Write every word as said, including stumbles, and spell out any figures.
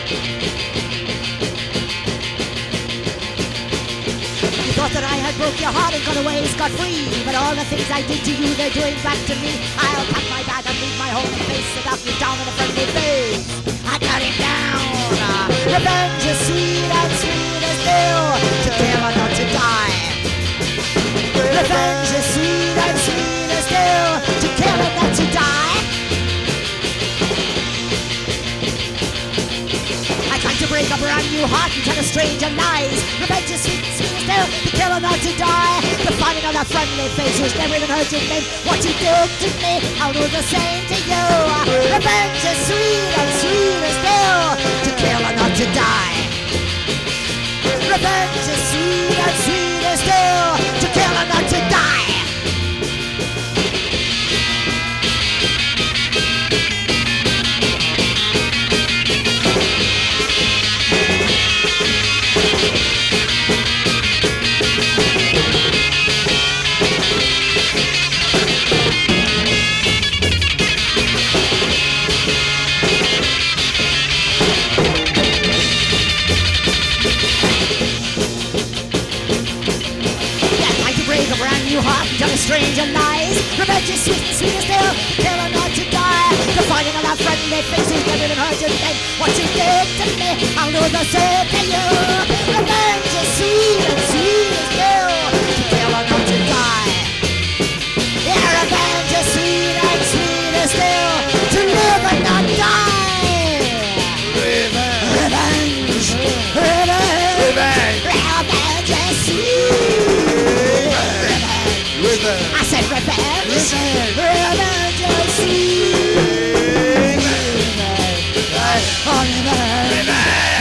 You thought that I had broke your heart and got away scot-free, but all the things I did to you, they're doing back to me. I'll pack my bag and leave my home and face it up you down in a friendly face. I got it down. Revenge is sweet and sweet as still, to kill or not to die. Revenge is sweet and sweet as still, to kill or not to die. I tried to break a brand new heart and tell a stranger lies. Revenge is sweet and sweet as still, to kill or not to die. The finding of that friendly face who's never even heard your name. What you did to me, I'll do the same to you. Revenge is sweet and sweet as still, to kill or not to die. Revenge is sweet and sweet as still, to kill or not to die. Tell a stranger lies. Revenge is sweet and sweet as still, kill or not to die. The finding of that friendly face who's never even heard your name. What you did to me, I'll do the same to you. Revenge is sweet and sweet as still, to kill or not to die. Yeah, revenge is sweet and sweet as still, to live and not die. Revenge, revenge, revenge, revenge, revenge is sweet. Revenge. I said revenge. Revenge. Revenge is sweet. Revenge. Revenge. Revenge.